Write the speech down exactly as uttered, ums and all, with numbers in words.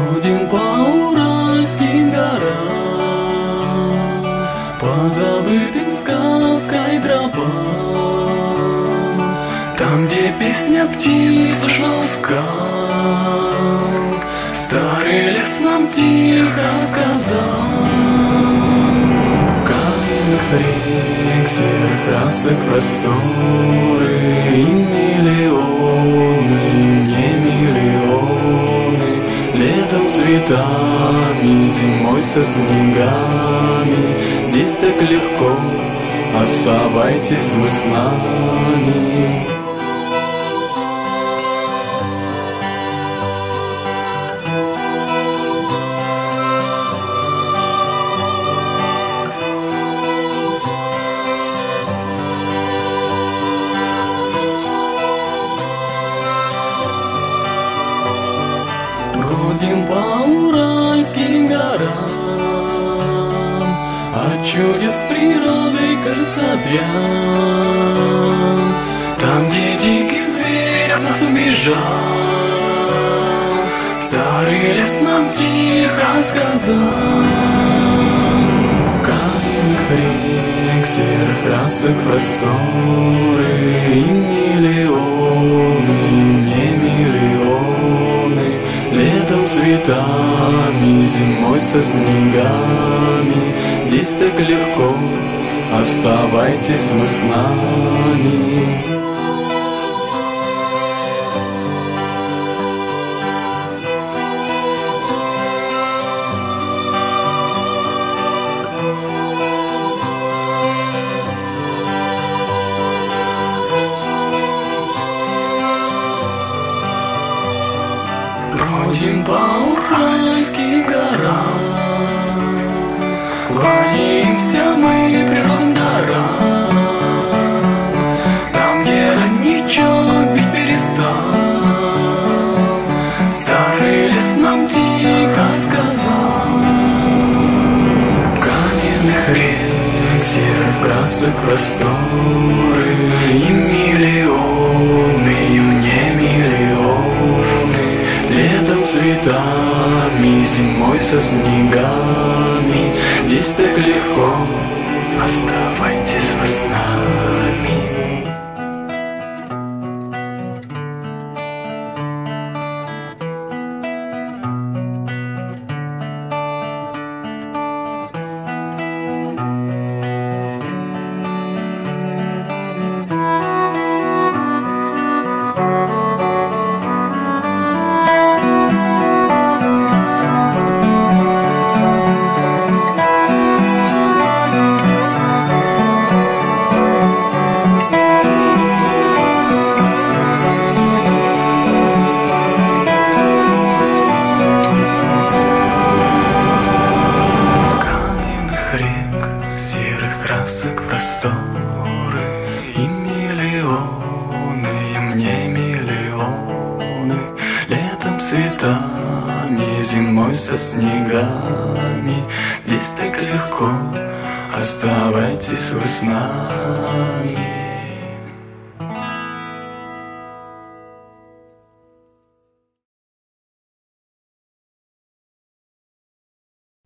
Бродим по уральским горам, по забытым сказкой тропам, там, где песня птиц слышна у скал, старый лес нам тихо сказал. Каменных рек, серых красок просторы, и миллионы, не миллионы, летом цветами, зимой со снегами. Здесь так легко, оставайтесь вы с нами. Бродим по уральским горам, от чудес природы, кажется, пьян. Там, где дикий зверь от нас убежал, старый лес нам тихо сказал. Каменных рек, серых красок просторы, и миллионы, не миллионы, летом цветами, зимой со снегами. Здесь так легко, оставайтесь вы с нами. Бродим по уральским горам, кланяемся мы природным дарам. Там, где ранничок петь перестал, старый лес нам тихо сказал. Каменных рек, серых красок просторы, и миллионы, и не миллионы, летом цветами, зимой со снегами. Здесь так легко, оставайтесь вы с нами. Просторы и миллионы, и мне миллионы, летом цветами, зимой со снегами. Здесь так легко, оставайтесь вы с нами.